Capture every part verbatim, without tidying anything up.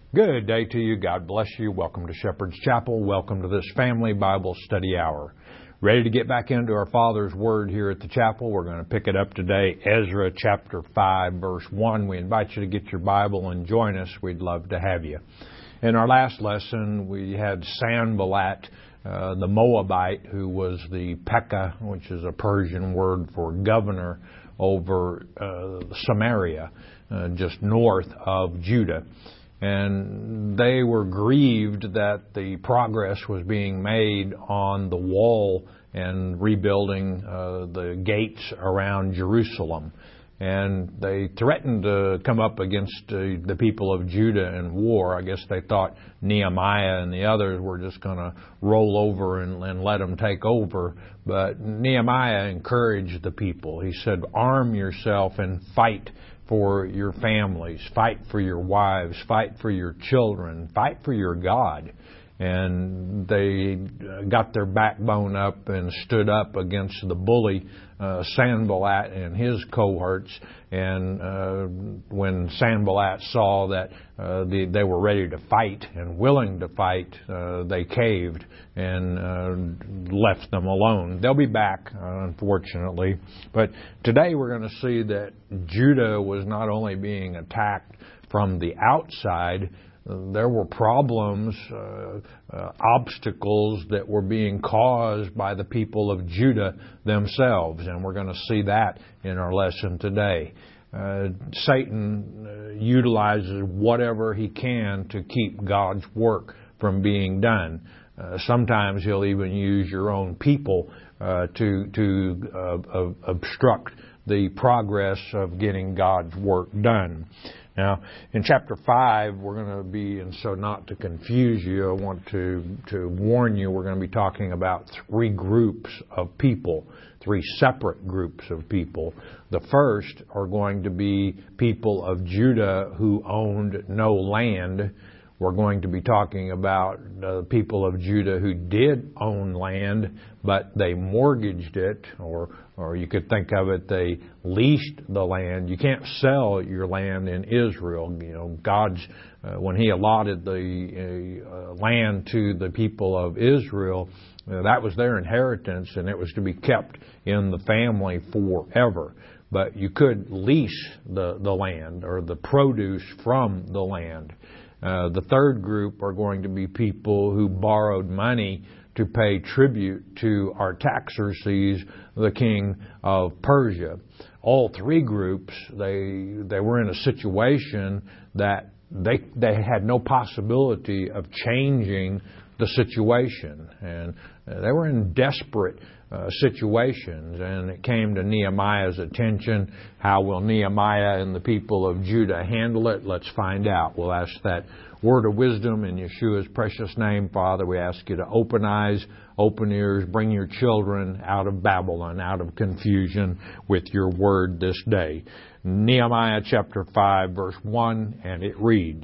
Good day to you. God bless you. Welcome to Shepherd's Chapel. Welcome to this family Bible study hour. Ready to get back into our Father's Word here at the chapel. We're going to pick it up today, Ezra chapter five, verse one. We invite you to get your Bible and join us. We'd love to have you. In our last lesson, we had Sanballat, uh, the Moabite, who was the Pekah, which is a Persian word for governor over uh, Samaria, uh, just north of Judah. And they were grieved that the progress was being made on the wall and rebuilding uh, the gates around Jerusalem. And they threatened to come up against uh, the people of Judah in war. I guess they thought Nehemiah and the others were just going to roll over and, and let them take over. But Nehemiah encouraged the people. He said, arm yourself and fight for your families, fight for your wives, fight for your children, fight for your God. And they got their backbone up and stood up against the bully uh, Sanballat and his cohorts. And uh, when Sanballat saw that uh, the, they were ready to fight and willing to fight, uh, they caved and uh, left them alone. They'll be back, uh, unfortunately. But today we're going to see that Judah was not only being attacked from the outside. There were problems, uh, uh, obstacles that were being caused by the people of Judah themselves, and we're going to see that in our lesson today. Uh, Satan uh, utilizes whatever he can to keep God's work from being done. Uh, sometimes he'll even use your own people uh, to to uh, obstruct the progress of getting God's work done. Now, in chapter five, we're going to be, and so not to confuse you, I want to, to warn you, we're going to be talking about three groups of people, three separate groups of people. The first are going to be people of Judah who owned no land. We're going to be talking about the people of Judah who did own land, but they mortgaged it, or or you could think of it, they leased the land. You can't sell your land in Israel. You know, God's, uh, when He allotted the uh, land to the people of Israel, uh, that was their inheritance, and it was to be kept in the family forever. But you could lease the, the land or the produce from the land. Uh, the third group are going to be people who borrowed money to pay tribute to Artaxerxes, the king of Persia. All three groups, they they were in a situation that they they had no possibility of changing the situation, and they were in desperate uh, situations. And it came to Nehemiah's attention. How will Nehemiah and the people of Judah handle it? Let's find out. We'll ask that word of wisdom in Yeshua's precious name. Father, we ask you to open eyes, open ears, bring your children out of Babylon, out of confusion with your word this day. Nehemiah chapter five, verse one, and it reads,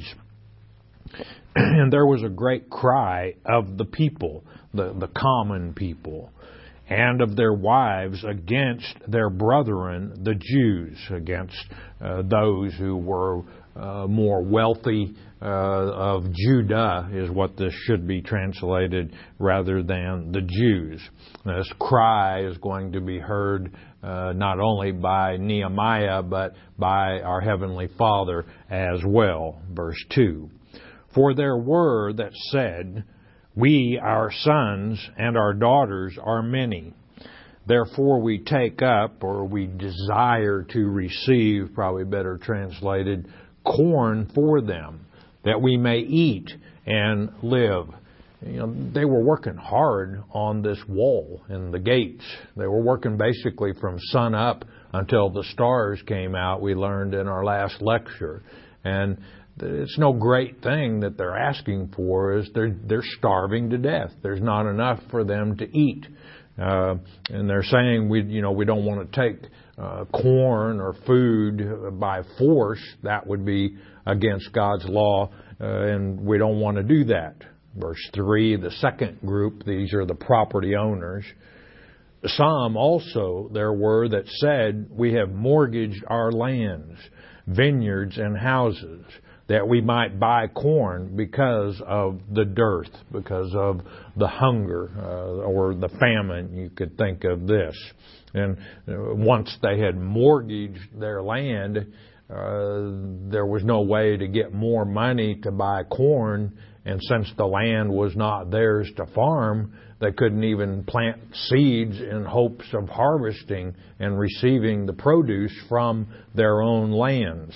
and there was a great cry of the people, the, the common people, and of their wives against their brethren, the Jews, against uh, those who were uh, more wealthy uh, of Judah, is what this should be translated, rather than the Jews. This cry is going to be heard uh, not only by Nehemiah, but by our Heavenly Father as well. Verse two, for there were that said, we, our sons and our daughters, are many. Therefore we take up, or we desire to receive, probably better translated, corn for them, that we may eat and live. You know, they were working hard on this wall and the gates. They were working basically from sun up until the stars came out, we learned in our last lecture. And it's no great thing that they're asking for, is they're they're starving to death. There's not enough for them to eat, uh, and they're saying we you know we don't want to take uh, corn or food by force. That would be against God's law, uh, and we don't want to do that. Verse three, the second group, these are the property owners. Some also there were that said, we have mortgaged our lands, vineyards, and houses. that we might buy corn because of the dearth, because of the hunger uh, or the famine. You could think of this. And uh, once they had mortgaged their land, uh, there was no way to get more money to buy corn. And since the land was not theirs to farm, they couldn't even plant seeds in hopes of harvesting and receiving the produce from their own lands.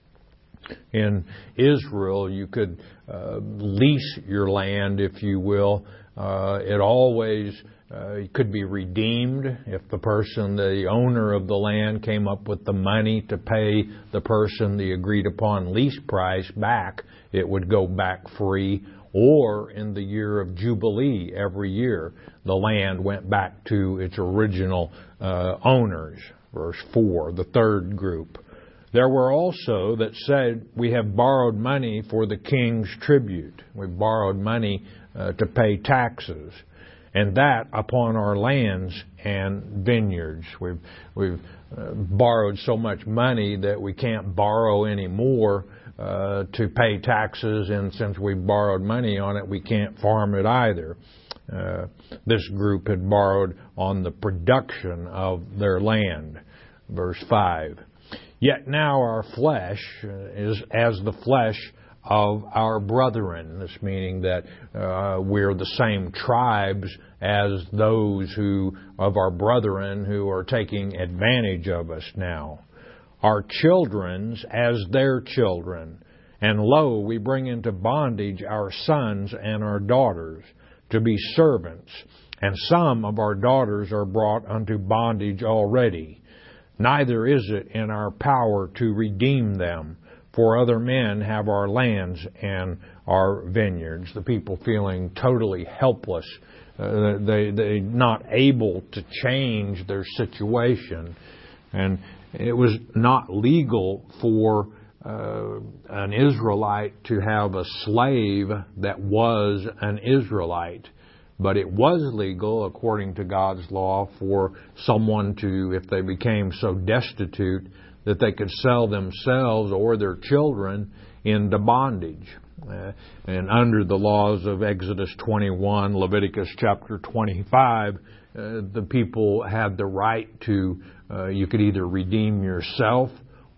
In Israel, you could uh, lease your land, if you will. Uh, it always uh, could be redeemed if the person, the owner of the land, came up with the money to pay the person the agreed upon lease price back. It would go back free. Or in the year of Jubilee every year, the land went back to its original uh, owners. Verse four, the third group. There were also that said, we have borrowed money for the king's tribute. We've borrowed money uh, to pay taxes, and that upon our lands and vineyards. We've, we've uh, borrowed so much money that we can't borrow anymore uh, to pay taxes, and since we've borrowed money on it, we can't farm it either. Uh, this group had borrowed on the production of their land. Verse five. Yet now our flesh is as the flesh of our brethren. This meaning that uh, we're the same tribes as those who of our brethren who are taking advantage of us now. Our children's as their children. And lo, we bring into bondage our sons and our daughters to be servants. And some of our daughters are brought unto bondage already. Neither is it in our power to redeem them, for other men have our lands and our vineyards. The people feeling totally helpless, uh, they they not able to change their situation, and it was not legal for uh, an Israelite to have a slave that was an Israelite. But it was legal, according to God's law, for someone to, if they became so destitute, that they could sell themselves or their children into bondage. Uh, and under the laws of Exodus twenty-one, Leviticus chapter twenty-five, uh, the people had the right to, uh, you could either redeem yourself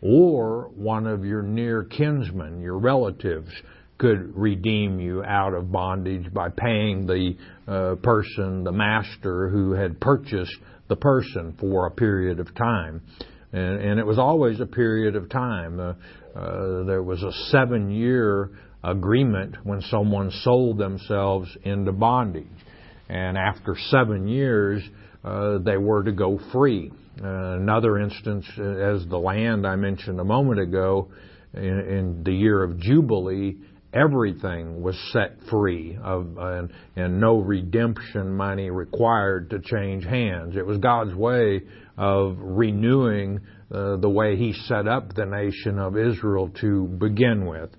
or one of your near kinsmen, your relatives, could redeem you out of bondage by paying the uh, person, the master who had purchased the person for a period of time. And, and it was always a period of time. Uh, uh, there was a seven-year agreement when someone sold themselves into bondage. And after seven years, uh, they were to go free. Uh, another instance, as the land I mentioned a moment ago, in, in the year of Jubilee, everything was set free of, uh, and, and no redemption money required to change hands. It was God's way of renewing uh, the way He set up the nation of Israel to begin with.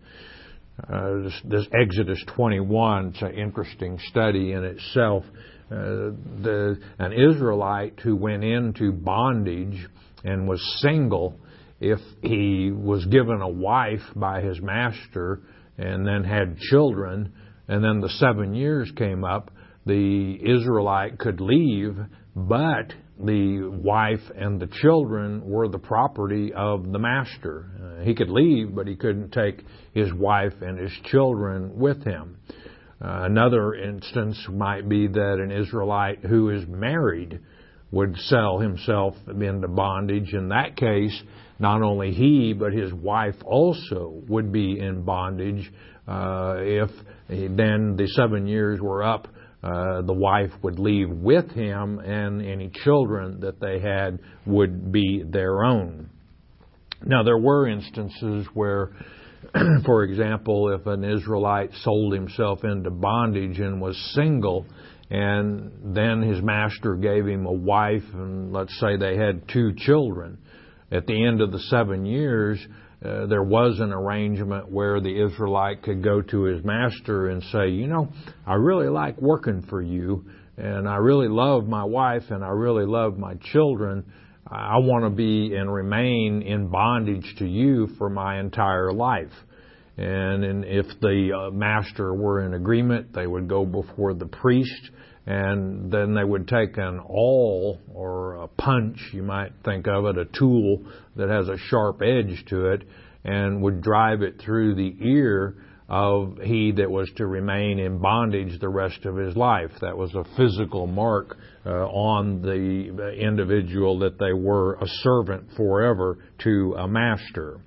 Uh, this, this Exodus twenty-one, it's an interesting study in itself. Uh, the, an Israelite who went into bondage and was single, if he was given a wife by his master and then had children, and then the seven years came up, the Israelite could leave, but the wife and the children were the property of the master. Uh, he could leave, but he couldn't take his wife and his children with him. Uh, another instance might be that an Israelite who is married would sell himself into bondage. In that case, not only he, but his wife also would be in bondage. Uh, if then the seven years were up, uh, the wife would leave with him, and any children that they had would be their own. Now, there were instances where, for example, if an Israelite sold himself into bondage and was single, and then his master gave him a wife, and let's say they had two children, at the end of the seven years, uh, there was an arrangement where the Israelite could go to his master and say, you know, I really like working for you, and I really love my wife, and I really love my children. I want to be and remain in bondage to you for my entire life. And, and if the uh, master were in agreement, they would go before the priest, and then they would take an awl or a punch, you might think of it, a tool that has a sharp edge to it, and would drive it through the ear of he that was to remain in bondage the rest of his life. That was a physical mark uh, on the individual that they were a servant forever to a master.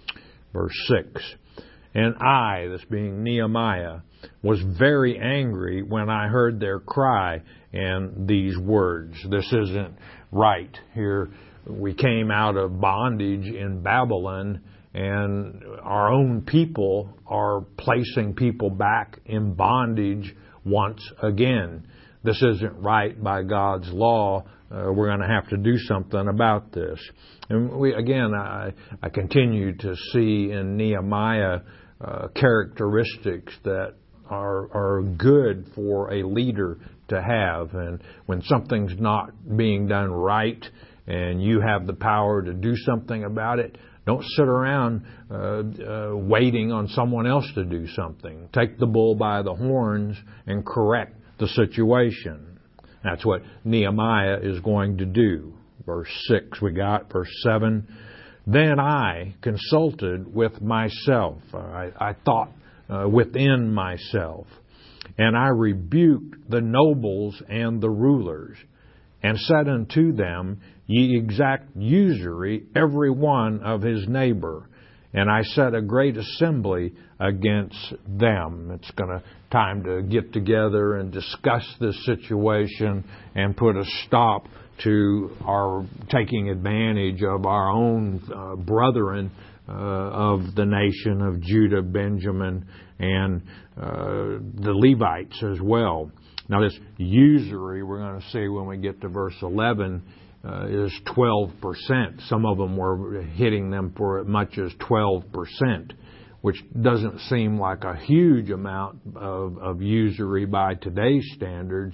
Verse six. And I, this being Nehemiah, was very angry when I heard their cry and these words. This isn't right. Here we came out of bondage in Babylon, and our own people are placing people back in bondage once again. This isn't right by God's law. Uh, we're going to have to do something about this. And we, again, I, I continue to see in Nehemiah uh, characteristics that are, are good for a leader to have. And when something's not being done right and you have the power to do something about it, don't sit around uh, uh, waiting on someone else to do something. Take the bull by the horns and correct the situation. That's what Nehemiah is going to do. Verse six we got. Verse seven. Then I consulted with myself. I, I thought uh, within myself. And I rebuked the nobles and the rulers, and said unto them, Ye exact usury every one of his neighbor. And I set a great assembly against them. It's going to time to get together and discuss this situation and put a stop to our taking advantage of our own uh, brethren uh, of the nation of Judah, Benjamin, and uh, the Levites as well. Now this usury, we're going to see when we get to verse eleven, uh, is twelve percent. Some of them were hitting them for as much as twelve percent, which doesn't seem like a huge amount of, of usury by today's standards.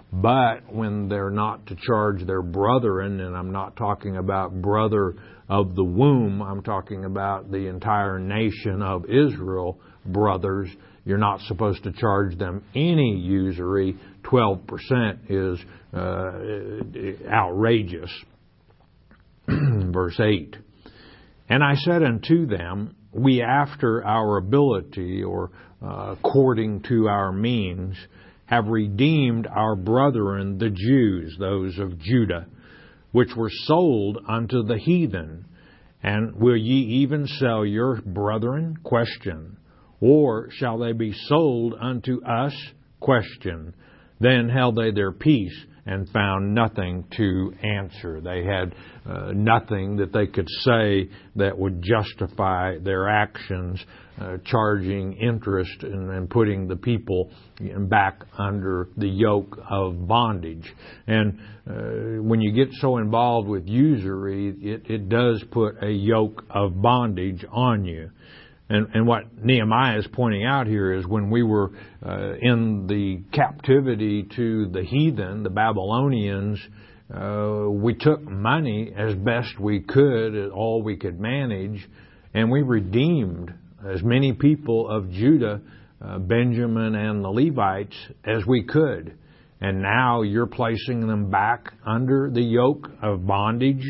But when they're not to charge their brethren, and I'm not talking about brother of the womb, I'm talking about the entire nation of Israel, brothers, you're not supposed to charge them any usury. twelve percent is uh, outrageous. Verse eight. And I said unto them, We after our ability, or uh, according to our means, have redeemed our brethren the Jews, those of Judah, which were sold unto the heathen. And will ye even sell your brethren? Question. Or shall they be sold unto us? Question. Then held they their peace, and found nothing to answer. They had uh, nothing that they could say that would justify their actions, uh, charging interest and, and putting the people back under the yoke of bondage. And uh, when you get so involved with usury, it, it does put a yoke of bondage on you. And, and what Nehemiah is pointing out here is when we were uh, in the captivity to the heathen, the Babylonians, uh, we took money as best we could, all we could manage, and we redeemed as many people of Judah, uh, Benjamin, and the Levites as we could. And now you're placing them back under the yoke of bondage.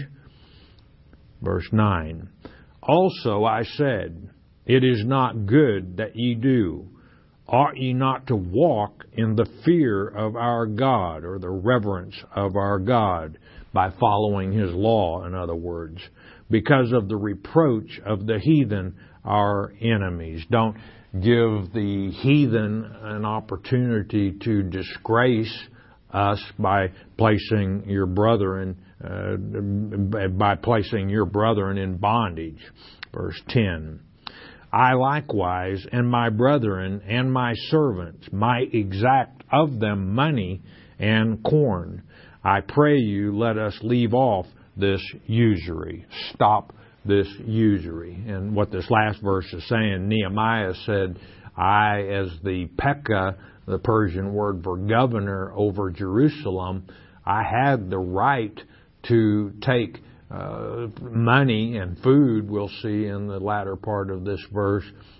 Verse nine. Also I said, It is not good that ye do. Ought ye not to walk in the fear of our God, or the reverence of our God, by following His law, in other words, because of the reproach of the heathen, our enemies. Don't give the heathen an opportunity to disgrace us by placing your brethren, uh, by placing your brethren in bondage. Verse ten. I likewise and my brethren and my servants might exact of them money and corn. I pray you, let us leave off this usury. Stop this usury. And what this last verse is saying, Nehemiah said, I, as the Pekah, the Persian word for governor over Jerusalem, I had the right to take Uh, money and food, we'll see in the latter part of this verse,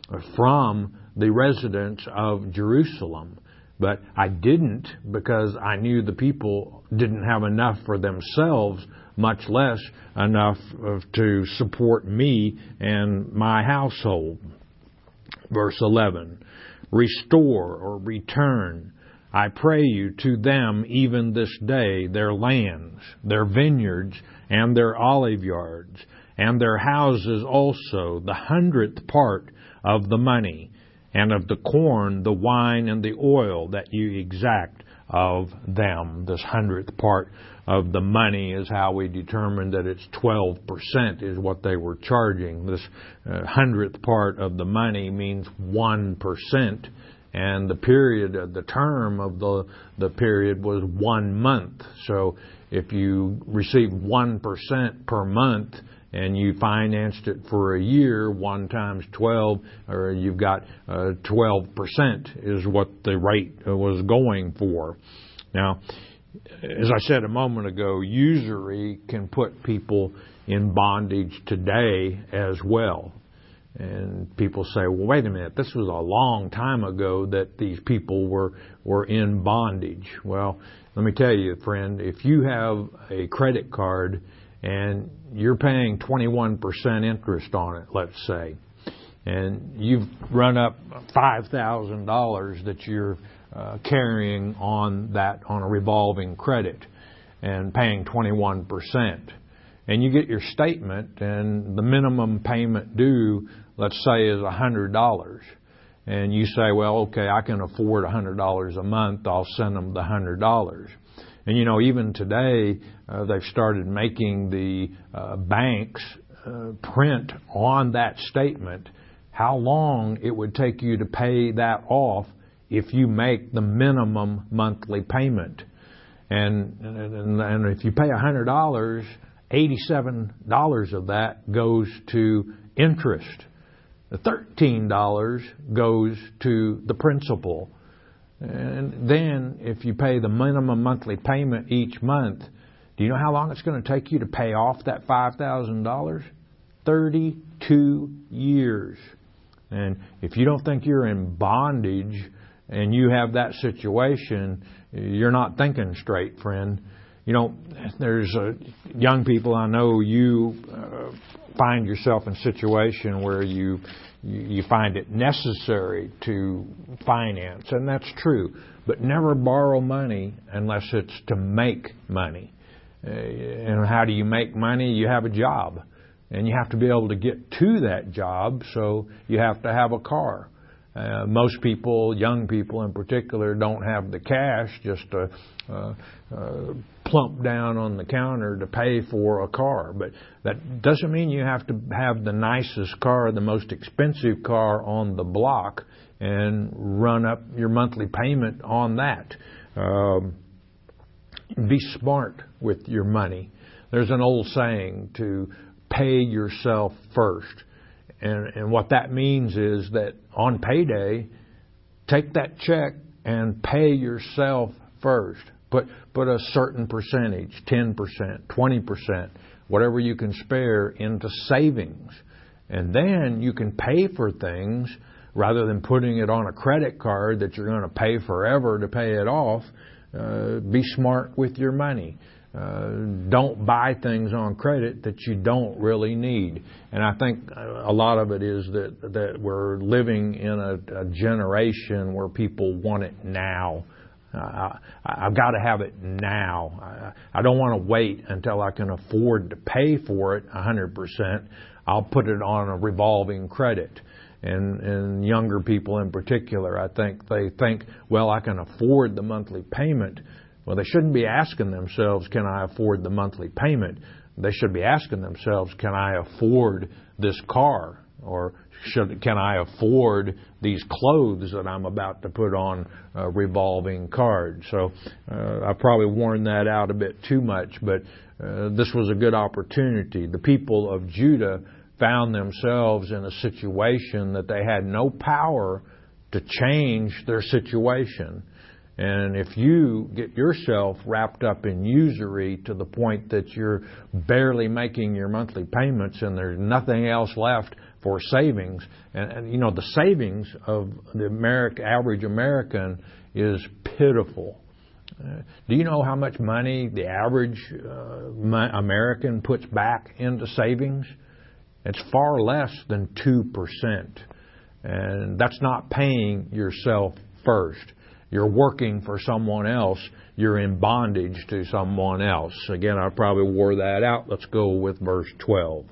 from the residents of Jerusalem. But I didn't because I knew the people didn't have enough for themselves, much less enough to support me and my household. Verse eleven, restore or return, I pray you, to them even this day their lands, their vineyards, and their olive yards, and their houses also, the hundredth part of the money, and of the corn, the wine, and the oil that you exact of them. This hundredth part of the money is how we determined that it's twelve percent is what they were charging. This uh, hundredth part of the money means one percent, and the period, uh, the term of the the period was one month. So if you received one percent per month, and you financed it for a year, one times twelve, or you've got uh, twelve percent is what the rate was going for. Now, as I said a moment ago, usury can put people in bondage today as well. And people say, well, wait a minute, this was a long time ago that these people were, were in bondage. Well, let me tell you, friend, if you have a credit card and you're paying twenty-one percent interest on it, let's say, and you've run up five thousand dollars that you're uh, carrying on that on a revolving credit and paying twenty-one percent, and you get your statement and the minimum payment due, let's say, is one hundred dollars, and you say, well, okay, I can afford one hundred dollars a month, I'll send them the one hundred dollars. And, you know, even today, uh, they've started making the uh, banks uh, print on that statement how long it would take you to pay that off if you make the minimum monthly payment. And, and, and if you pay one hundred dollars, eighty-seven dollars of that goes to interest. The thirteen dollars goes to the principal. And then if you pay the minimum monthly payment each month, do you know how long it's going to take you to pay off that five thousand dollars? thirty-two years. And if you don't think you're in bondage and you have that situation, you're not thinking straight, friend. You know, there's uh, young people, I know you uh, find yourself in a situation where you you find it necessary to finance, and that's true. But never borrow money unless it's to make money. Uh, and how do you make money? You have a job, and you have to be able to get to that job, so you have to have a car. Uh, most people, young people in particular, don't have the cash just to uh, uh, plump down on the counter to pay for a car. But that doesn't mean you have to have the nicest car, the most expensive car on the block, and run up your monthly payment on that. Um, be smart with your money. There's an old saying to pay yourself first. And, and what that means is that on payday, take that check and pay yourself first. Put, put a certain percentage, ten percent, twenty percent, whatever you can spare, into savings. And then you can pay for things rather than putting it on a credit card that you're going to pay forever to pay it off. Uh, be smart with your money. Uh, don't buy things on credit that you don't really need. And I think a lot of it is that, that we're living in a, a generation where people want it now. Uh, I, I've got to have it now. I, I don't want to wait until I can afford to pay for it one hundred percent. I'll put it on a revolving credit. And, and younger people in particular, I think they think, well, I can afford the monthly payment. Well, they shouldn't be asking themselves, can I afford the monthly payment? They should be asking themselves, can I afford this car? Or should, can I afford these clothes that I'm about to put on a revolving card? So uh, I probably worn that out a bit too much, but uh, this was a good opportunity. The people of Judah found themselves in a situation that they had no power to change their situation. And if you get yourself wrapped up in usury to the point that you're barely making your monthly payments and there's nothing else left for savings. And, and you know, the savings of the American, average American is pitiful. Uh, do you know how much money the average uh, American puts back into savings? It's far less than two percent. And that's not paying yourself first. You're working for someone else. You're in bondage to someone else. Again, I probably wore that out. Let's go with verse twelve.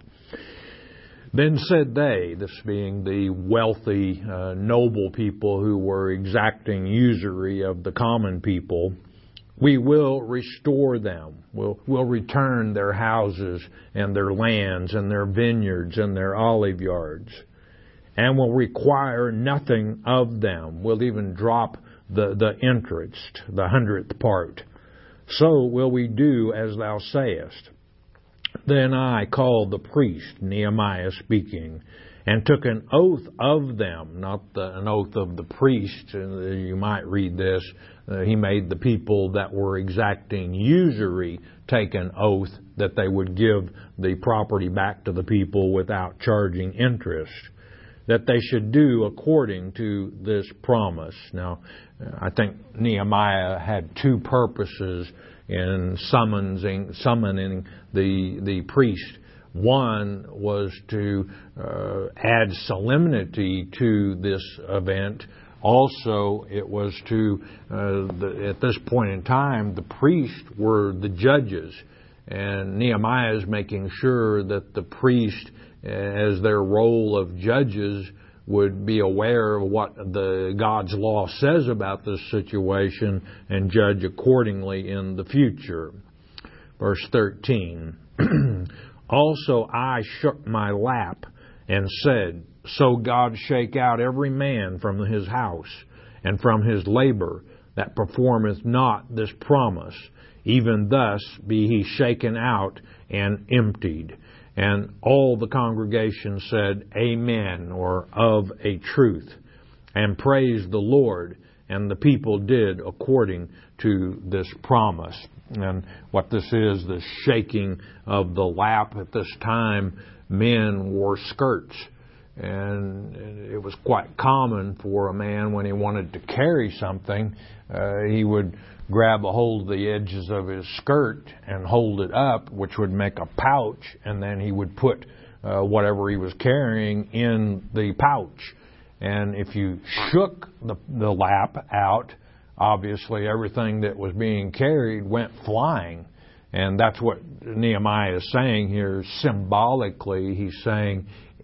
Then said they, this being the wealthy, uh, noble people who were exacting usury of the common people, we will restore them. We'll, we'll return their houses and their lands and their vineyards and their olive yards, and will require nothing of them. We'll even drop the, the interest, the hundredth part. So will we do as thou sayest. Then I called the priest, Nehemiah speaking, and took an oath of them, not the, an oath of the priest. You might read this. Uh, he made the people that were exacting usury take an oath that they would give the property back to the people without charging interest, that they should do according to this promise. Now, I think Nehemiah had two purposes in summoning, summoning the, the priest. One was to uh, add solemnity to this event. Also, it was to, uh, the, at this point in time, the priests were the judges. And Nehemiah is making sure that the priest, as their role of judges, would be aware of what the God's law says about this situation and judge accordingly in the future. Verse thirteen. Also I shook my lap and said, so God shake out every man from his house and from his labor that performeth not this promise. Even thus be he shaken out and emptied. And all the congregation said, Amen, or of a truth, and praised the Lord. And the people did according to this promise. And what this is, the shaking of the lap. At this time, men wore skirts. And it was quite common for a man, when he wanted to carry something, uh, he would grab a hold of the edges of his skirt and hold it up, which would make a pouch, and then he would put uh, whatever he was carrying in the pouch. And if you shook the, the lap out, obviously everything that was being carried went flying. And that's what Nehemiah is saying here. Symbolically, he's saying,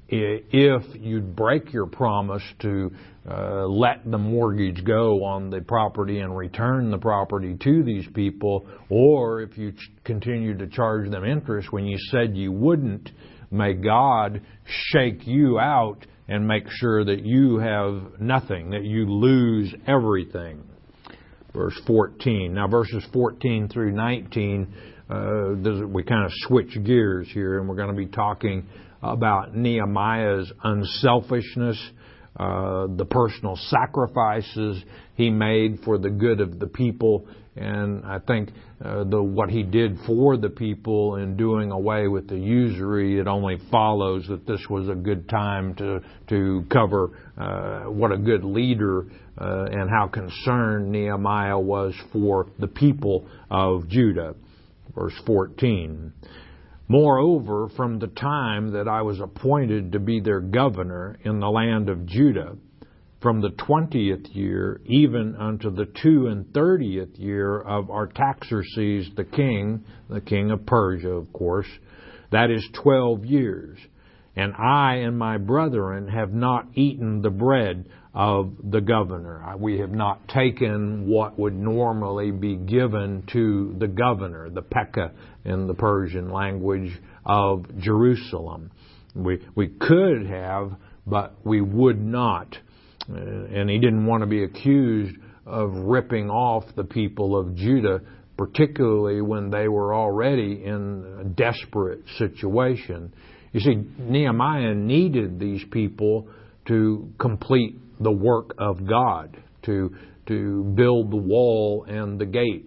if you'd break your promise to uh, let the mortgage go on the property and return the property to these people, or if you ch- continue to charge them interest when you said you wouldn't, may God shake you out and make sure that you have nothing, that you lose everything. Verse fourteen. Now verses fourteen through nineteen, uh, we kind of switch gears here, and we're going to be talking about Nehemiah's unselfishness, uh, the personal sacrifices he made for the good of the people. And I think uh, the what he did for the people in doing away with the usury, it only follows that this was a good time to to cover uh, what a good leader uh, and how concerned Nehemiah was for the people of Judah. Verse fourteen. Moreover, from the time that I was appointed to be their governor in the land of Judah, from the twentieth year even unto the two and thirtieth year of Artaxerxes the king, the king of Persia, of course, that is twelve years. And I and my brethren have not eaten the bread of the governor. We have not taken what would normally be given to the governor, the pekah in the Persian language of Jerusalem. We we could have, but we would not. Uh, and he didn't want to be accused of ripping off the people of Judah, particularly when they were already in a desperate situation. You see, Nehemiah needed these people to complete the work of God, to to build the wall and the gates.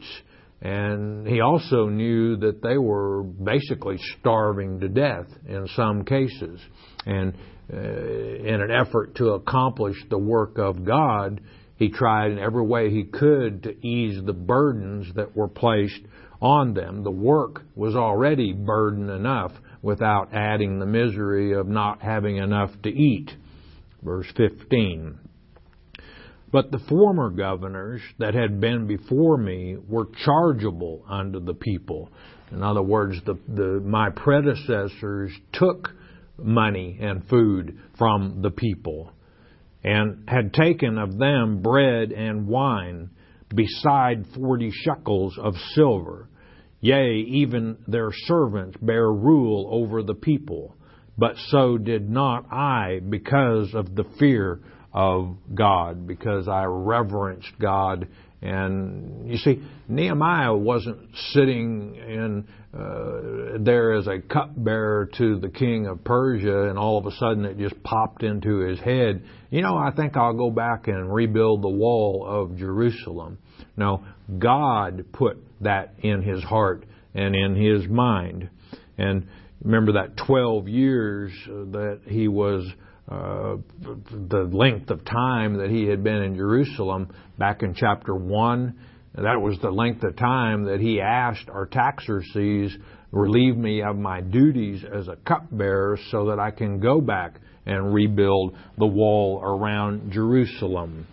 And he also knew that they were basically starving to death in some cases. And uh, in an effort to accomplish the work of God, he tried in every way he could to ease the burdens that were placed on them. The work was already burden enough without adding the misery of not having enough to eat. Verse fifteen. But the former governors that had been before me were chargeable unto the people. In other words, the, the, my predecessors took money and food from the people, and had taken of them bread and wine, beside forty shekels of silver. Yea, even their servants bare rule over the people. But so did not I, because of the fear of God, because I reverenced God. And you see, Nehemiah wasn't sitting in uh, there as a cupbearer to the king of Persia, and all of a sudden it just popped into his head, you know, I think I'll go back and rebuild the wall of Jerusalem. No, God put that in his heart and in his mind. And remember that twelve years that he was Uh, the length of time that he had been in Jerusalem back in chapter one. That was the length of time that he asked Artaxerxes, relieve me of my duties as a cupbearer so that I can go back and rebuild the wall around Jerusalem.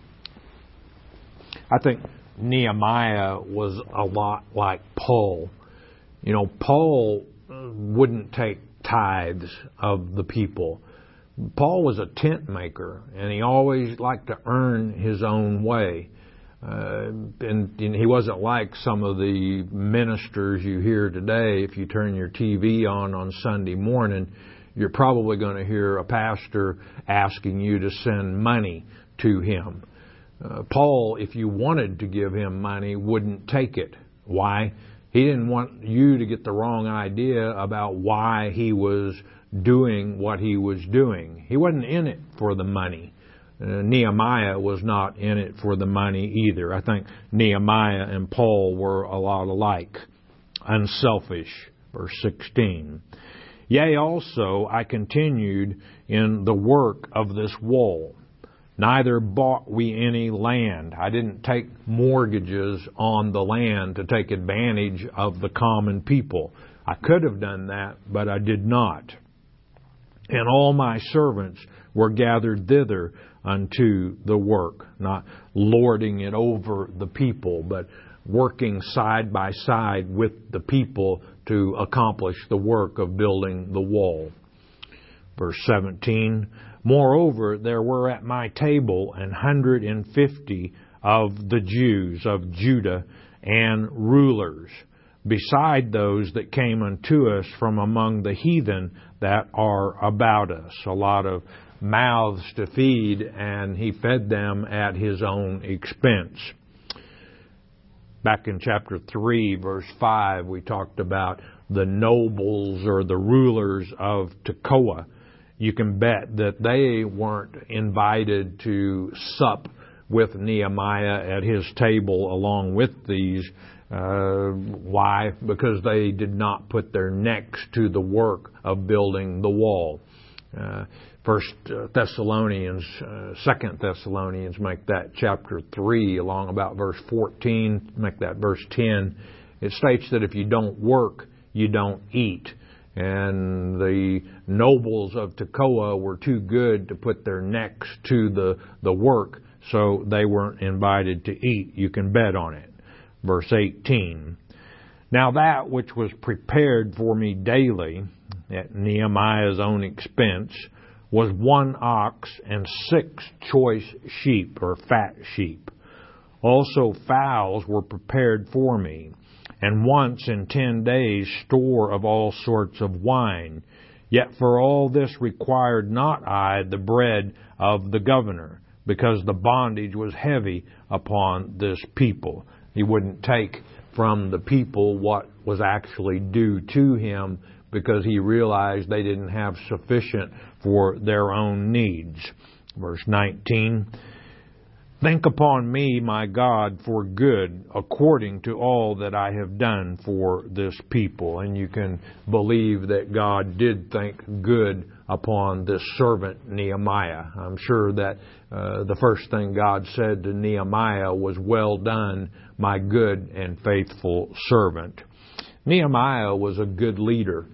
I think Nehemiah was a lot like Paul. You know, Paul wouldn't take tithes of the people. Paul was a tent maker, and he always liked to earn his own way. Uh, and, and he wasn't like some of the ministers you hear today. If you turn your T V on on Sunday morning, you're probably going to hear a pastor asking you to send money to him. Uh, Paul, if you wanted to give him money, wouldn't take it. Why? He didn't want you to get the wrong idea about why he was doing what he was doing. He wasn't in it for the money. Uh, Nehemiah was not in it for the money either. I think Nehemiah and Paul were a lot alike. Unselfish. Verse sixteen. Yea, also I continued in the work of this wall. Neither bought we any land. I didn't take mortgages on the land to take advantage of the common people. I could have done that, but I did not. And all my servants were gathered thither unto the work, not lording it over the people, but working side by side with the people to accomplish the work of building the wall. Verse seventeen, moreover, there were at my table an hundred and fifty of the Jews of Judah and rulers, beside those that came unto us from among the heathen that are about us. A lot of mouths to feed, and he fed them at his own expense. Back in chapter three, verse five, we talked about the nobles or the rulers of Tekoa. You can bet that they weren't invited to sup with Nehemiah at his table along with these. Uh, why? Because they did not put their necks to the work of building the wall. Uh, First Thessalonians, uh, Second Thessalonians make that chapter three, along about verse fourteen, make that verse ten. It states that if you don't work, you don't eat. And the nobles of Tekoa were too good to put their necks to the, the work, so they weren't invited to eat. You can bet on it. Verse eighteen. Now that which was prepared for me daily, at Nehemiah's own expense, was one ox and six choice sheep, or fat sheep. Also fowls were prepared for me, and once in ten days store of all sorts of wine. Yet for all this required not I the bread of the governor, because the bondage was heavy upon this people. He wouldn't take from the people what was actually due to him, because he realized they didn't have sufficient for their own needs. Verse nineteen. Think upon me, my God, for good, according to all that I have done for this people. And you can believe that God did think good upon this servant Nehemiah. I'm sure that uh, the first thing God said to Nehemiah was, "Well done, my good and faithful servant." Nehemiah was a good leader.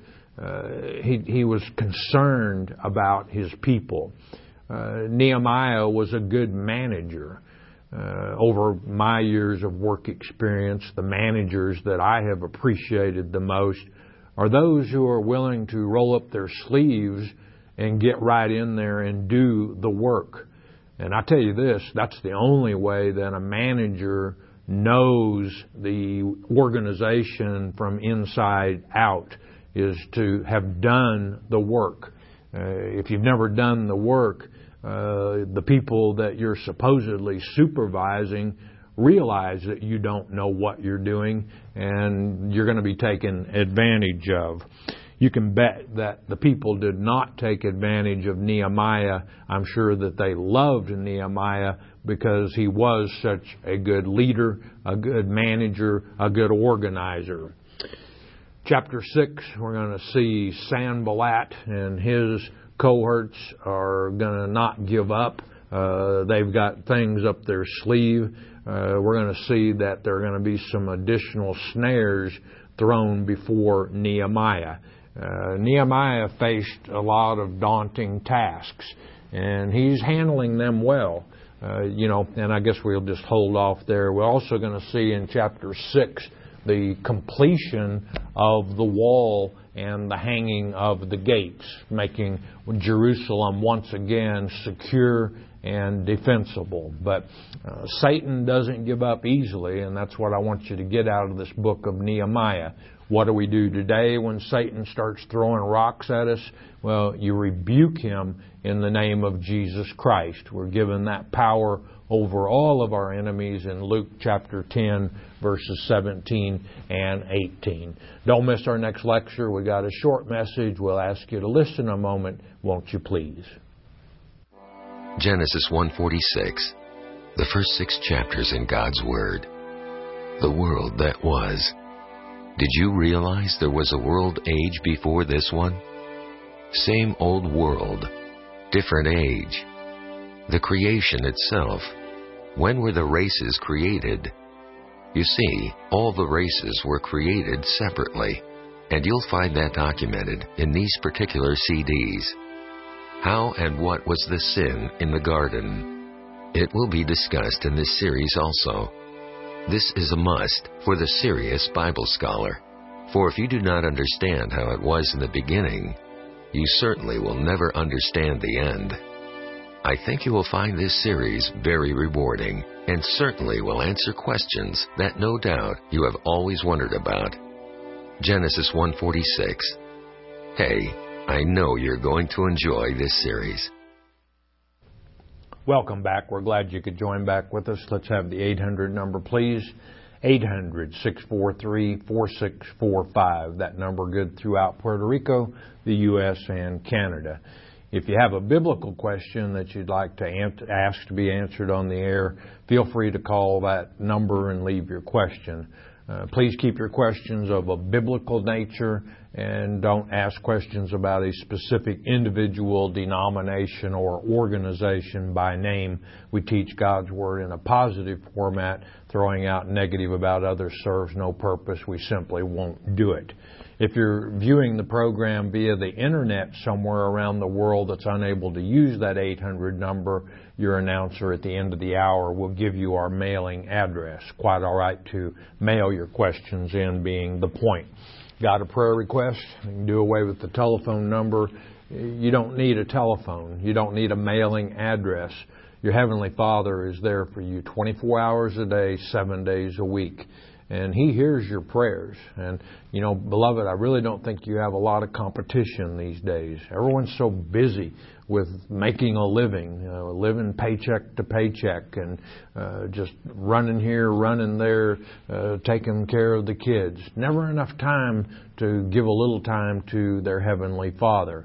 Uh, he, he was concerned about his people. Uh, Nehemiah was a good manager. Uh, over my years of work experience, the managers that I have appreciated the most are those who are willing to roll up their sleeves and get right in there and do the work. And I tell you this, that's the only way that a manager knows the organization from inside out, is to have done the work. Uh, if you've never done the work, uh, the people that you're supposedly supervising realize that you don't know what you're doing, and you're going to be taken advantage of. You can bet that the people did not take advantage of Nehemiah. I'm sure that they loved Nehemiah because he was such a good leader, a good manager, a good organizer. Chapter six, we're going to see Sanballat and his cohorts are going to not give up. Uh, they've got things up their sleeve. Uh, we're going to see that there are going to be some additional snares thrown before Nehemiah. Uh, Nehemiah faced a lot of daunting tasks, and he's handling them well. Uh, you know, and I guess we'll just hold off there. We're also going to see in chapter six the completion of the wall and the hanging of the gates, making Jerusalem once again secure and defensible. But uh, Satan doesn't give up easily, and that's what I want you to get out of this book of Nehemiah. What do we do today when Satan starts throwing rocks at us? Well, you rebuke him in the name of Jesus Christ. We're given that power over all of our enemies in Luke chapter ten, verses seventeen and eighteen. Don't miss our next lecture. We got a short message. We'll ask you to listen a moment, won't you please? Genesis one forty-six, the first six chapters in God's Word. The world that was. Did you realize there was a world age before this one? Same old world, different age. The creation itself. When were the races created? You see, all the races were created separately, and you'll find that documented in these particular C Ds. How and what was the sin in the garden? It will be discussed in this series also. This is a must for the serious Bible scholar, for if you do not understand how it was in the beginning, you certainly will never understand the end. I think you will find this series very rewarding and certainly will answer questions that no doubt you have always wondered about. Genesis one forty-six. Hey, I know you're going to enjoy this series. Welcome back. We're glad you could join back with us. Let's have the eight hundred number, please. eight hundred, six four three, four six four five. That number good throughout Puerto Rico, the U S, and Canada. If you have a biblical question that you'd like to ask to be answered on the air, feel free to call that number and leave your question. Uh, please keep your questions of a biblical nature and don't ask questions about a specific individual, denomination, or organization by name. We teach God's Word in a positive format. Throwing out negative about others serves no purpose. We simply won't do it. If you're viewing the program via the internet somewhere around the world that's unable to use that eight hundred number, your announcer at the end of the hour will give you our mailing address. Quite all right to mail your questions in, being the point. Got a prayer request? You can do away with the telephone number. You don't need a telephone. You don't need a mailing address. Your Heavenly Father is there for you twenty-four hours a day, seven days a week. And He hears your prayers. And, you know, beloved, I really don't think you have a lot of competition these days. Everyone's so busy with making a living, you know, living paycheck to paycheck and uh, just running here, running there, uh, taking care of the kids. Never enough time to give a little time to their Heavenly Father.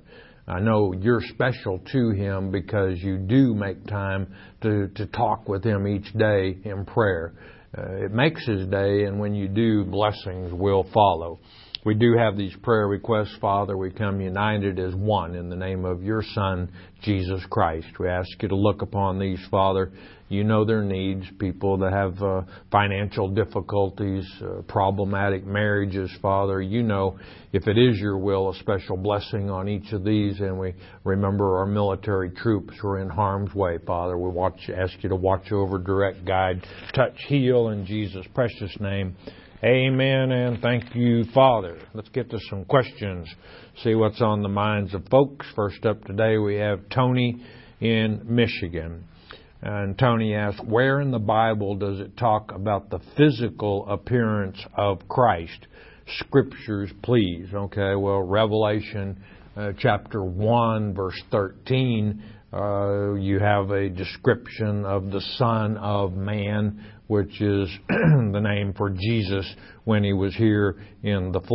I know you're special to Him because you do make time to, to talk with Him each day in prayer. Uh, it makes His day, and when you do, blessings will follow. We do have these prayer requests, Father. We come united as one in the name of your Son, Jesus Christ. We ask you to look upon these, Father. You know their needs, people that have uh, financial difficulties, uh, problematic marriages, Father. You know, if it is your will, a special blessing on each of these. And we remember our military troops who are in harm's way, Father. We watch, ask you to watch over, direct, guide, touch, heal in Jesus' precious name. Amen, and thank you, Father. Let's get to some questions, see what's on the minds of folks. First up today, we have Tony in Michigan. And Tony asks, where in the Bible does it talk about the physical appearance of Christ? Scriptures, please. Okay, well, Revelation uh, chapter one, verse thirteen, uh, you have a description of the Son of Man, which is the name for Jesus when He was here in the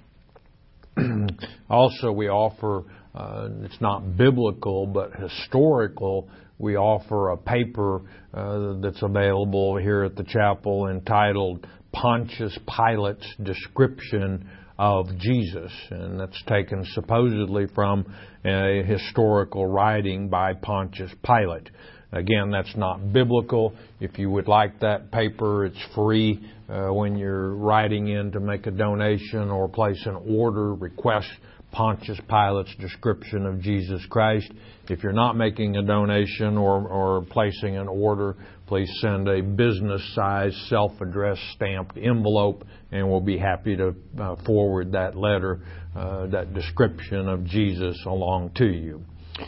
flesh. Also, we offer, uh, it's not biblical, but historical, we offer a paper uh, that's available here at the chapel entitled Pontius Pilate's Description of Jesus. And that's taken supposedly from a historical writing by Pontius Pilate. Again, that's not biblical. If you would like that paper, it's free uh, when you're writing in to make a donation or place an order, request Pontius Pilate's description of Jesus Christ. If you're not making a donation or, or placing an order, please send a business-sized, self-addressed stamped envelope, and we'll be happy to uh, forward that letter, uh, that description of Jesus along to you.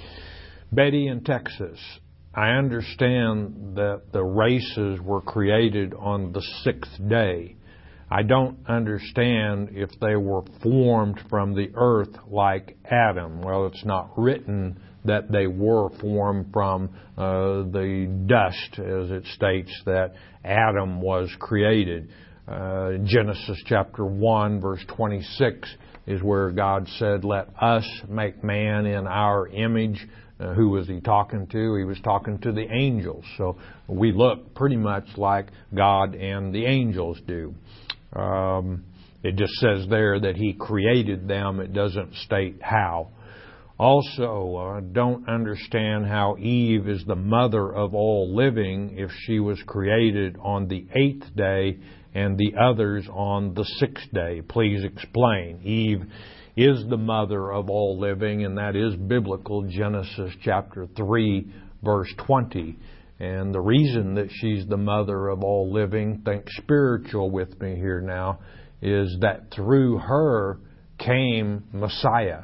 Betty in Texas. I understand that the races were created on the sixth day. I don't understand if they were formed from the earth like Adam. Well, it's not written that they were formed from uh, the dust, as it states that Adam was created. Uh, Genesis chapter one, verse twenty-six is where God said, let us make man in our image. Uh, who was He talking to? He was talking to the angels. So we look pretty much like God and the angels do. Um, it just says there that He created them. It doesn't state how. Also, I uh, don't understand how Eve is the mother of all living if she was created on the eighth day and the others on the sixth day. Please explain. Eve is the mother of all living, and that is biblical, Genesis chapter three, verse twenty. And the reason that she's the mother of all living, think spiritual with me here now, is that through her came Messiah.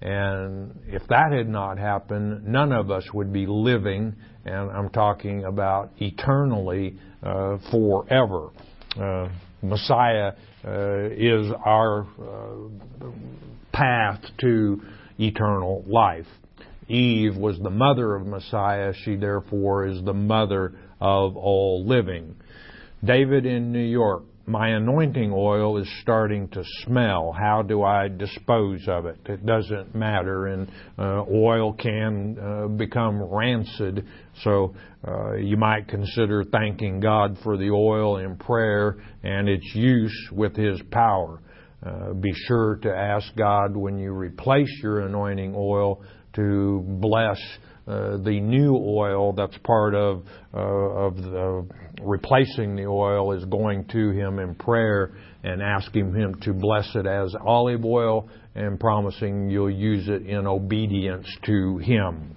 And if that had not happened, none of us would be living, and I'm talking about eternally, uh, forever. Uh, Messiah uh, is our uh, path to eternal life. Eve was the mother of Messiah. She therefore is the mother of all living. David in New York. My anointing oil is starting to smell. How do I dispose of it? It doesn't matter, and uh, oil can uh, become rancid. So uh, you might consider thanking God for the oil in prayer and its use with His power. Uh, be sure to ask God when you replace your anointing oil to bless Uh, the new oil that's part of uh, of the, replacing the oil is going to Him in prayer and asking Him to bless it as olive oil and promising you'll use it in obedience to Him.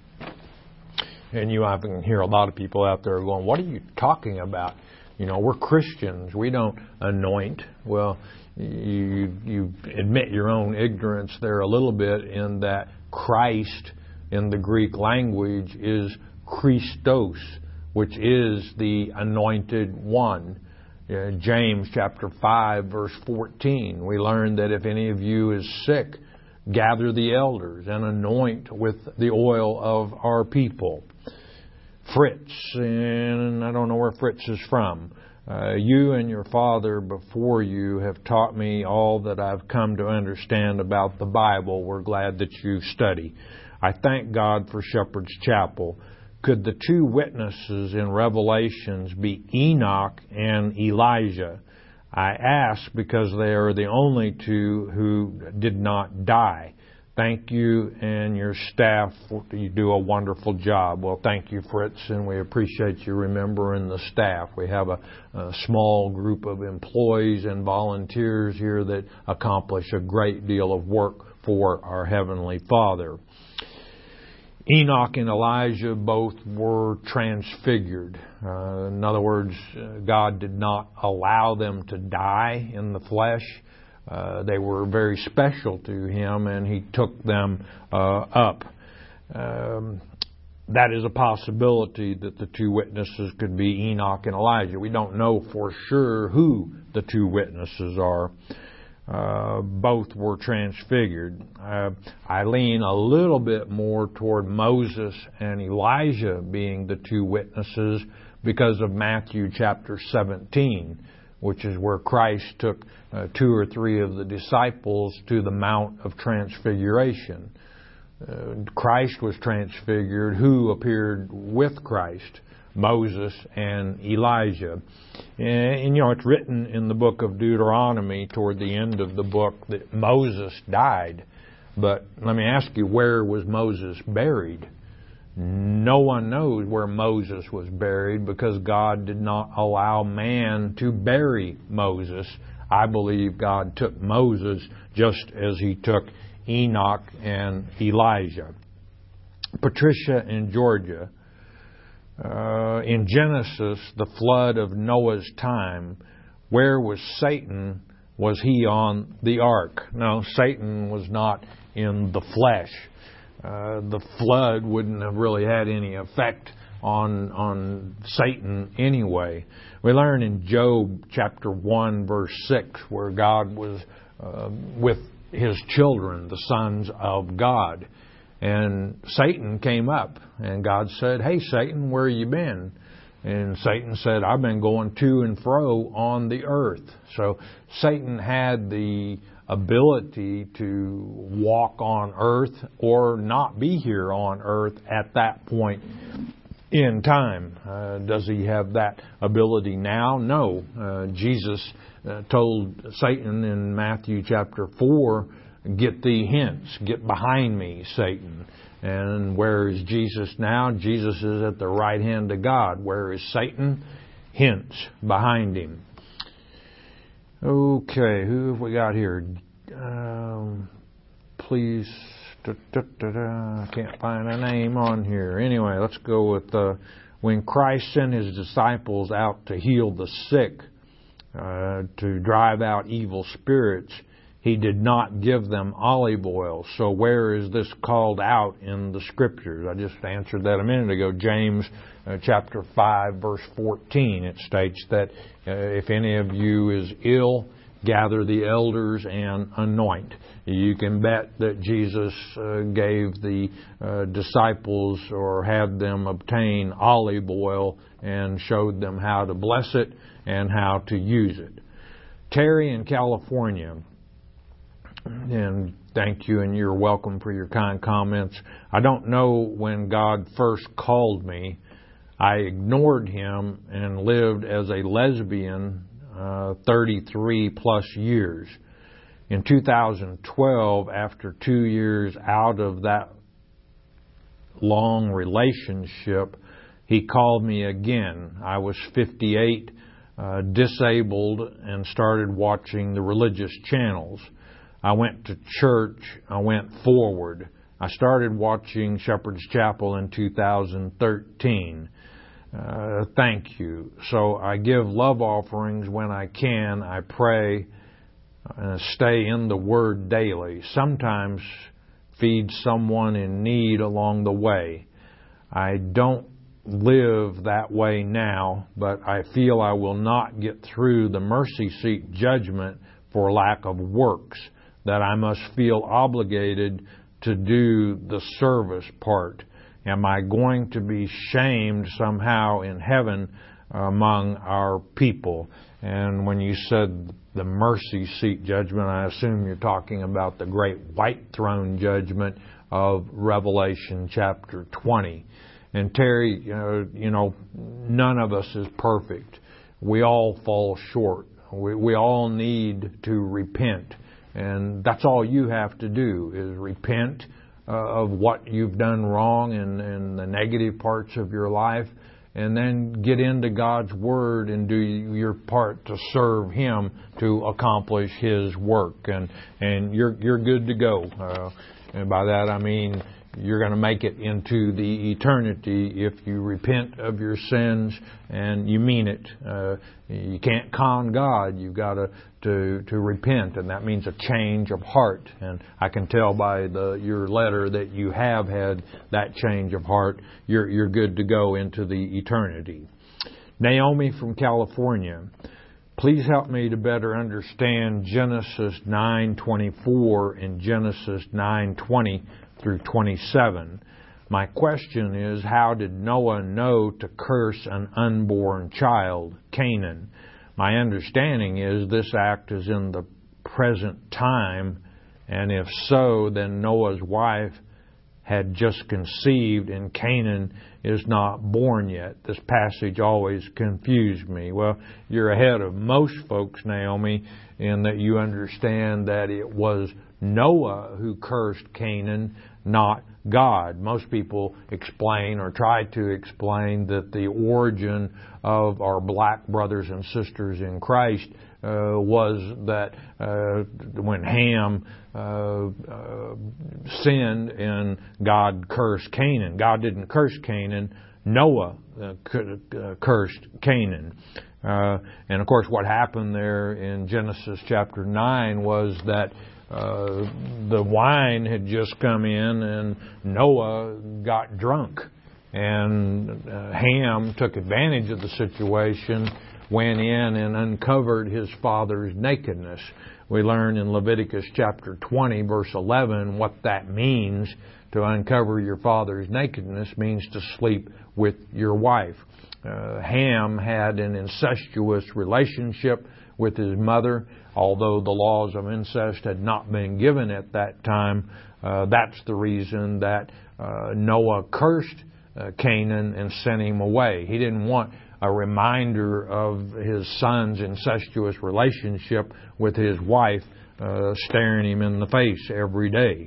And you often hear a lot of people out there going, what are you talking about? You know, we're Christians. We don't anoint. Well, you, you admit your own ignorance there a little bit in that Christ in the Greek language is Christos, which is the anointed one. Uh, James chapter five, verse fourteen, we learn that if any of you is sick, gather the elders and anoint with the oil of our people. Fritz, and I don't know where where Fritz is from. Uh, you and your father before you have taught me all that I've come to understand about the Bible. We're glad that you study. I thank God for Shepherd's Chapel. Could the two witnesses in Revelations be Enoch and Elijah? I ask because they are the only two who did not die. Thank you and your staff. You do a wonderful job. Well, thank you, Fritz, and we appreciate you remembering the staff. We have a, a small group of employees and volunteers here that accomplish a great deal of work for our Heavenly Father. Enoch and Elijah both were transfigured. Uh, in other words, God did not allow them to die in the flesh. Uh, they were very special to Him, and He took them uh, up. Um, that is a possibility that the two witnesses could be Enoch and Elijah. We don't know for sure who the two witnesses are. Uh, both were transfigured. Uh, I lean a little bit more toward Moses and Elijah being the two witnesses because of Matthew chapter seventeen, which is where Christ took uh, two or three of the disciples to the Mount of Transfiguration. Uh, Christ was transfigured. Who appeared with Christ? Moses and Elijah. And, and, you know, it's written in the book of Deuteronomy toward the end of the book that Moses died. But let me ask you, where was Moses buried? No one knows where Moses was buried because God did not allow man to bury Moses. I believe God took Moses just as He took Enoch and Elijah. Patricia in Georgia. Uh, in Genesis, the flood of Noah's time, where was Satan? Was he on the ark? No, Satan was not in the flesh. Uh, the flood wouldn't have really had any effect on on Satan anyway. We learn in Job chapter one verse six where God was uh, with His children, the sons of God. And Satan came up, and God said, "Hey, Satan, where you been?" And Satan said, "I've been going to and fro on the earth." So Satan had the ability to walk on earth or not be here on earth at that point in time. Uh, does he have that ability now? No. Uh, Jesus uh, told Satan in Matthew chapter four, "Get thee hence, get behind me, Satan." And where is Jesus now? Jesus is at the right hand of God. Where is Satan? Hence, behind Him. Okay, who have we got here? Um, please, da, da, da, da, I can't find a name on here. Anyway, let's go with uh, when Christ sent His disciples out to heal the sick, uh, to drive out evil spirits, He did not give them olive oil. So where is this called out in the Scriptures? I just answered that a minute ago. James uh, chapter five, verse fourteen. It states that uh, if any of you is ill, gather the elders and anoint. You can bet that Jesus uh, gave the uh, disciples or had them obtain olive oil and showed them how to bless it and how to use it. Terry in California. And thank you, and you're welcome for your kind comments. I don't know when God first called me. I ignored Him and lived as a lesbian uh, thirty-three plus years. In two thousand twelve, after two years out of that long relationship, He called me again. I was fifty-eight, uh, disabled, and started watching the religious channels. I went to church. I went forward. I started watching Shepherd's Chapel in two thousand thirteen. Uh, thank you. So I give love offerings when I can. I pray and stay in the Word daily. Sometimes feed someone in need along the way. I don't live that way now, but I feel I will not get through the mercy seat judgment for lack of works, that I must feel obligated to do the service part. Am I going to be shamed somehow in heaven among our people. And when you said the mercy seat judgment, I assume you're talking about the great white throne judgment of Revelation chapter twenty. And Terry, you know, you know, none of us is perfect. We all fall short. We, we all need to repent. And that's all you have to do is repent uh, of what you've done wrong and, and the negative parts of your life, and then get into God's Word and do your part to serve Him to accomplish His work. And, and you're, you're good to go. Uh, and by that I mean you're going to make it into the eternity if you repent of your sins and you mean it. Uh, you can't con God. You've got to, to to repent, and that means a change of heart. And I can tell by the your letter that you have had that change of heart. You're you're good to go into the eternity. Naomi from California. Please help me to better understand Genesis nine twenty-four and Genesis nine twenty through twenty-seven. My question is, how did Noah know to curse an unborn child, Canaan? My understanding is this act is in the present time, and if so, then Noah's wife had just conceived and Canaan is not born yet. This passage always confused me. Well, you're ahead of most folks, Naomi, in that you understand that it was Noah who cursed Canaan, not God. Most people explain or try to explain that the origin of our black brothers and sisters in Christ uh, was that uh, when Ham uh, uh, sinned and God cursed Canaan. God didn't curse Canaan. Noah uh, cursed Canaan. Uh, and of course what happened there in Genesis chapter nine was that Uh, the wine had just come in and Noah got drunk. And uh, Ham took advantage of the situation, went in and uncovered his father's nakedness. We learn in Leviticus chapter twenty, verse eleven, what that means. To uncover your father's nakedness means to sleep with your wife. Uh, Ham had an incestuous relationship with his mother. Although the laws of incest had not been given at that time, uh, that's the reason that uh, Noah cursed uh, Canaan and sent him away. He didn't want a reminder of his son's incestuous relationship with his wife uh, staring him in the face every day.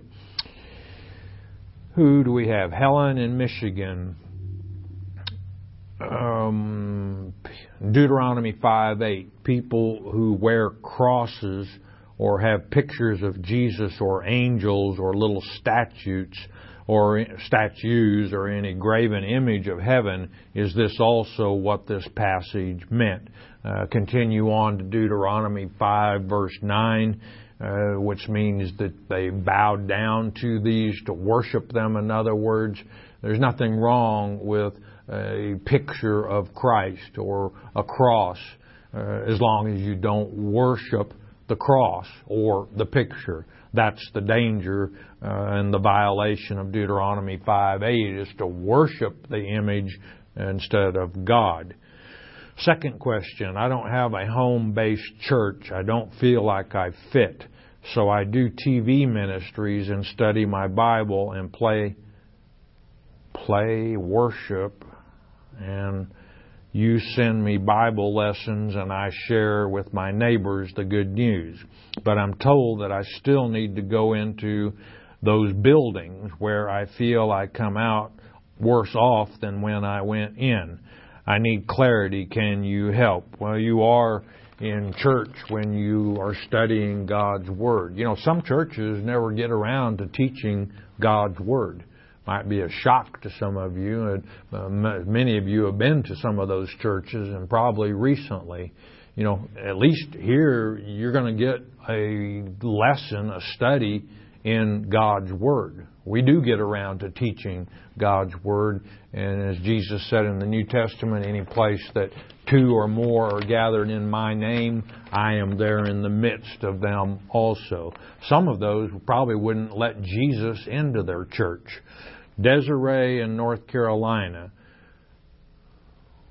Who do we have? Helen in Michigan. Um, Deuteronomy five eight. People who wear crosses or have pictures of Jesus or angels or little statues or statues or any graven image of heaven, is this also what this passage meant? Uh, continue on to Deuteronomy five verse nine, uh, which means that they bowed down to these to worship them. In other words, there's nothing wrong with a picture of Christ or a cross, uh, as long as you don't worship the cross or the picture. That's the danger uh, and the violation of Deuteronomy five eight, is to worship the image instead of God. Second question, I don't have a home-based church. I don't feel like I fit. So I do T V ministries and study my Bible and play play worship, and you send me Bible lessons and I share with my neighbors the good news. But I'm told that I still need to go into those buildings where I feel I come out worse off than when I went in. I need clarity. Can you help? Well, you are in church when you are studying God's Word. You know, some churches never get around to teaching God's Word. Might be a shock to some of you. Uh, many of you have been to some of those churches, and probably recently. You know, at least here you're going to get a lesson, a study in God's Word. We do get around to teaching God's Word, and as Jesus said in the New Testament, any place that two or more are gathered in my name, I am there in the midst of them also. Some of those probably wouldn't let Jesus into their church. Desiree in North Carolina.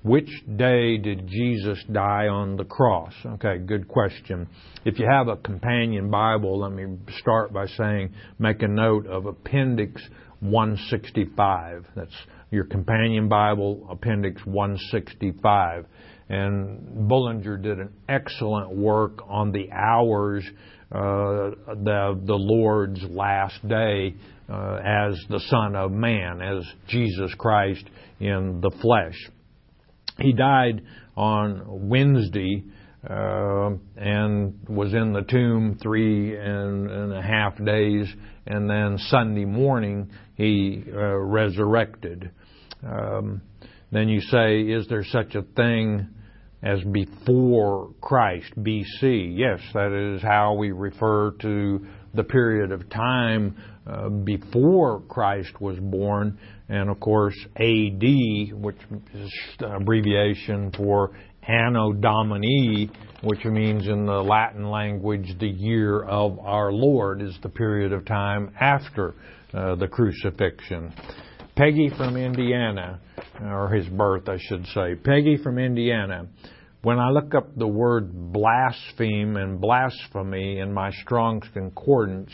Which day did Jesus die on the cross? Okay, good question. If you have a companion Bible, let me start by saying, make a note of Appendix one sixty-five. That's your companion Bible, Appendix one sixty-five. And Bullinger did an excellent work on the hours, uh, the, the Lord's last day uh, as the Son of Man, as Jesus Christ in the flesh. He died on Wednesday uh, and was in the tomb three and, and a half days, and then Sunday morning he uh, resurrected. Um, then you say, is there such a thing as before Christ, B C? Yes, that is how we refer to the period of time uh, before Christ was born. And of course, A D, which is an abbreviation for Anno Domini, which means in the Latin language, the year of our Lord, is the period of time after uh, the crucifixion. Peggy from Indiana, or his birth, I should say. Peggy from Indiana. When I look up the word blaspheme and blasphemy in my Strong's Concordance,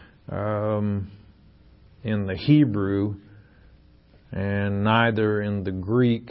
um, in the Hebrew and neither in the Greek,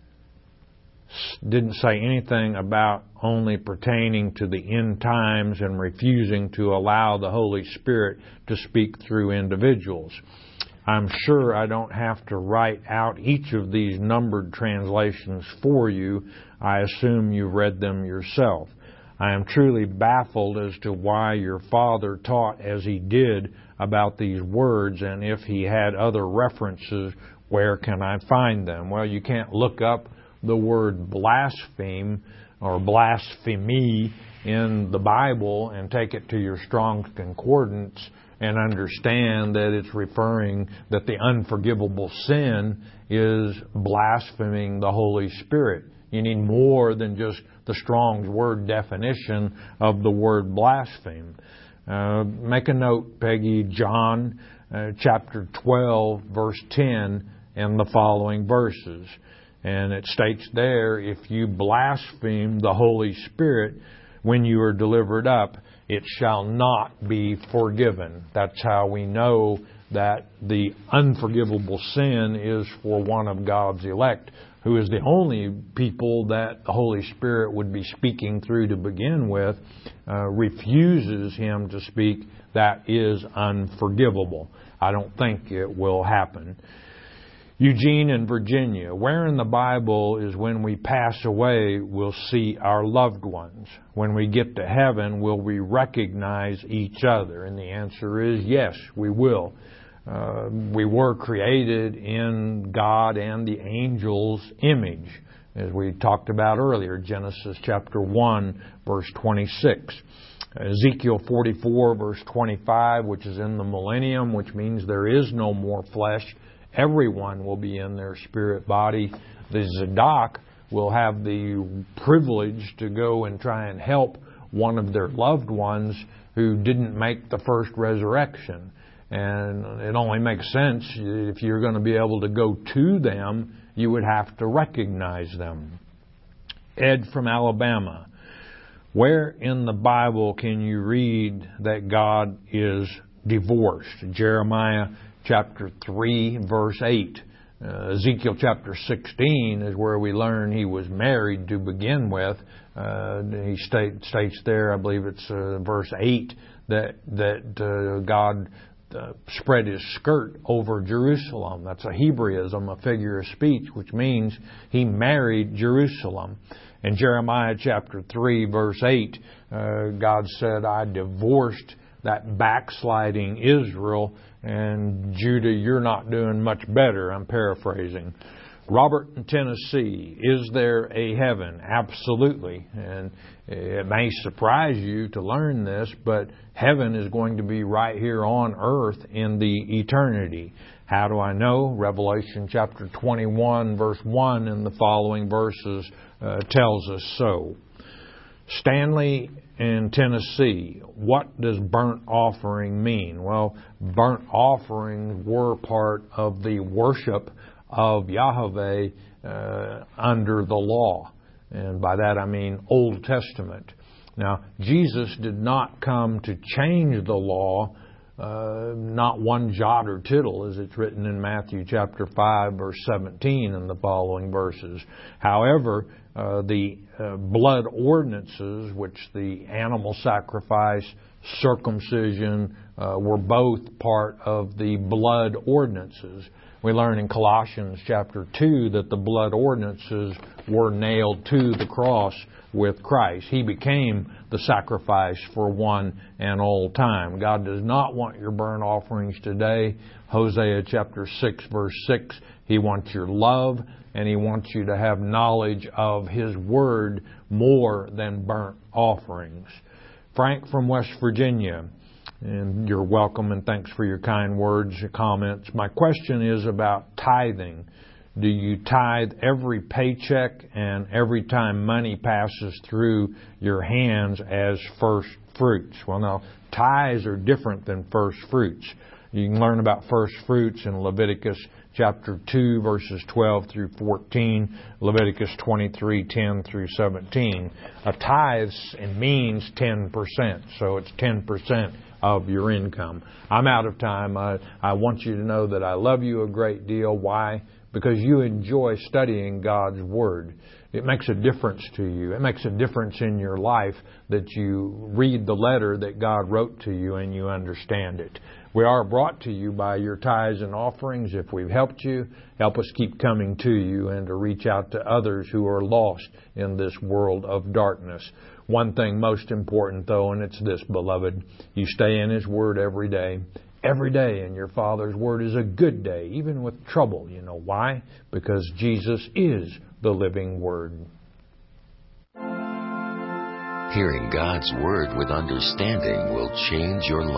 didn't say anything about only pertaining to the end times and refusing to allow the Holy Spirit to speak through individuals. I'm sure I don't have to write out each of these numbered translations for you. I assume you've read them yourself. I am truly baffled as to why your father taught as he did about these words, and if he had other references, where can I find them? Well, you can't look up the word blaspheme or blasphemy in the Bible and take it to your Strong's Concordance and understand that it's referring that the unforgivable sin is blaspheming the Holy Spirit. You need more than just the Strong's Word definition of the word blaspheme. Uh, make a note, Peggy, John uh, chapter twelve, verse ten, and the following verses. And it states there, if you blaspheme the Holy Spirit when you are delivered up, it shall not be forgiven. That's how we know that the unforgivable sin is for one of God's elect, who is the only people that the Holy Spirit would be speaking through to begin with, uh, refuses Him to speak. That is unforgivable. I don't think it will happen. Eugene in Virginia, where in the Bible is when we pass away, we'll see our loved ones? When we get to heaven, will we recognize each other? And the answer is yes, we will. Uh, we were created in God and the angels' image, as we talked about earlier, Genesis chapter one, verse twenty-six. Ezekiel forty-four, verse twenty-five, which is in the millennium, which means there is no more flesh. Everyone will be in their spirit body. The Zadok will have the privilege to go and try and help one of their loved ones who didn't make the first resurrection. And it only makes sense if you're going to be able to go to them, you would have to recognize them. Ed from Alabama. Where in the Bible can you read that God is divorced? Jeremiah chapter three, verse eight. Uh, Ezekiel chapter sixteen is where we learn he was married to begin with. Uh, he state, states there, I believe it's uh, verse eight, that, that uh, God uh, spread His skirt over Jerusalem. That's a Hebraism, a figure of speech, which means He married Jerusalem. In Jeremiah chapter three, verse eight, uh, God said, I divorced that backsliding Israel, and Judah, you're not doing much better. I'm paraphrasing. Robert in Tennessee, is there a heaven? Absolutely. And it may surprise you to learn this, but heaven is going to be right here on earth in the eternity. How do I know? Revelation chapter twenty-one, verse one, and the following verses uh, tells us so. Stanley in Tennessee, what does burnt offering mean? Well, burnt offerings were part of the worship of Yahweh uh, under the law. And by that I mean Old Testament. Now, Jesus did not come to change the law, uh, not one jot or tittle, as it's written in Matthew chapter five, verse seventeen and the following verses. However, uh, the uh, blood ordinances, which the animal sacrifice, circumcision, uh, were both part of the blood ordinances. We learn in Colossians chapter two that the blood ordinances were nailed to the cross with Christ. He became the sacrifice for one and all time. God does not want your burnt offerings today. Hosea chapter six verse six, He wants your love, and He wants you to have knowledge of His Word more than burnt offerings. Frank from West Virginia, and you're welcome, and thanks for your kind words, your comments. My question is about tithing. Do you tithe every paycheck and every time money passes through your hands as first fruits? Well, now, tithes are different than first fruits. You can learn about first fruits in Leviticus chapter two, verses twelve through fourteen, Leviticus twenty-three, ten through seventeen. A tithe means ten percent, so it's ten percent of your income. I'm out of time. I, I want you to know that I love you a great deal. Why? Because you enjoy studying God's Word. It makes a difference to you. It makes a difference in your life that you read the letter that God wrote to you and you understand it. We are brought to you by your tithes and offerings. If we've helped you, help us keep coming to you and to reach out to others who are lost in this world of darkness. One thing most important, though, and it's this, beloved, you stay in His Word every day. Every day in your Father's Word is a good day, even with trouble. You know why? Because Jesus is the living Word. Hearing God's Word with understanding will change your life.